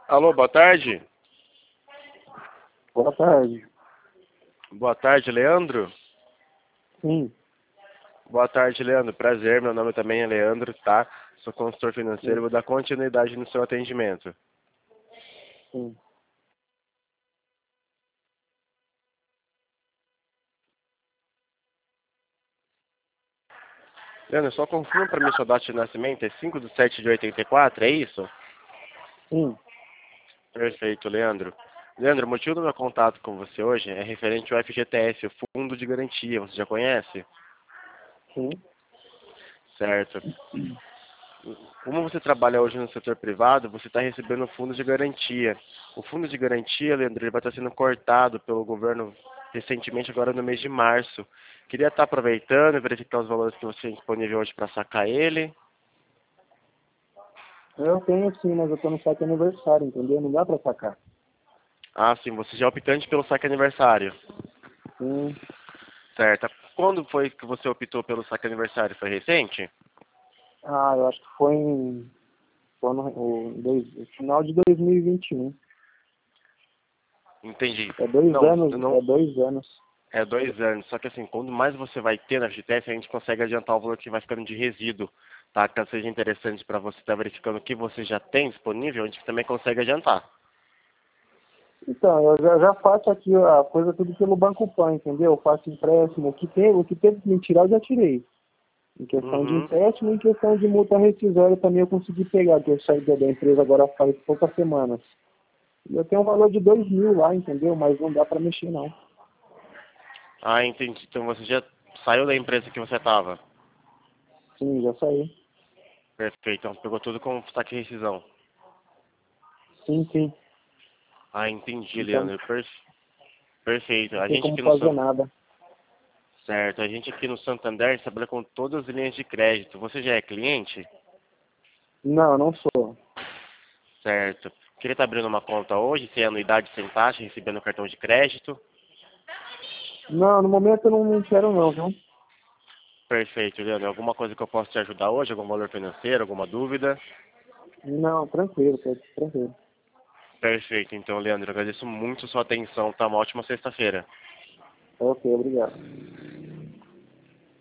Alô, boa tarde. Boa tarde. Boa tarde, Leandro. Sim, Boa tarde, Leandro. Prazer, meu nome também é Leandro, tá? Sou consultor financeiro, sim, vou dar continuidade no seu atendimento. sim. Leandro, só confirma para mim sua data de nascimento, é 5/7/84, é isso? Sim, Perfeito, Leandro. Leandro, o motivo do meu contato com você hoje é referente ao FGTS, o Fundo de Garantia. Você já conhece? sim. Certo. Como você trabalha hoje no setor privado, você está recebendo o fundo de garantia. O fundo de garantia, Leandro, ele vai estar sendo cortado pelo governo recentemente, agora no mês de março. Queria estar aproveitando e verificar os valores que você tem disponível hoje para sacar ele. Eu tenho sim, mas eu tô no saque aniversário, entendeu? Não dá pra sacar. Ah, sim, você já é optante pelo saque aniversário. Sim. Certo. Quando foi que você optou pelo saque aniversário? Foi recente? Ah, eu acho que foi no final de 2021. Entendi. É dois Não, anos, não é 2 anos. é 2 anos. Só que assim, quanto mais você vai ter na FGTS, a gente consegue adiantar o valor que vai ficando de resíduo. Tá? Caso seja interessante para você estar verificando o que você já tem disponível, a gente também consegue adiantar. Então, eu já faço aqui a coisa tudo pelo Banco Pan, entendeu? Eu faço empréstimo. O que teve que me tirar, eu já tirei. Em questão de Uhum. empréstimo e em questão de multa rescisória também eu consegui pegar, que eu saí da empresa agora faz poucas semanas. E eu tenho um valor de 2.000 lá, entendeu? Mas não dá pra mexer, não. Ah, entendi. Então você já saiu da empresa que você estava. Sim, já saí. Perfeito. Então pegou tudo com saque e rescisão. Sim, sim. Ah, entendi, Então, Leandro. Perfeito. não A tem gente como aqui no fazer nada. Certo. A gente aqui no Santander trabalha com todas as linhas de crédito. Você já é cliente? Não, não sou. Certo. Queria estar abrindo uma conta hoje, sem anuidade, sem taxa, recebendo cartão de crédito. Não, no momento eu não quero não, viu? Perfeito, Leandro. Alguma coisa que eu possa te ajudar hoje? Algum valor financeiro? Alguma dúvida? Não, tranquilo, Pedro, tranquilo. Perfeito. Então, Leandro, agradeço muito a sua atenção. Tá uma ótima sexta-feira. Ok, obrigado.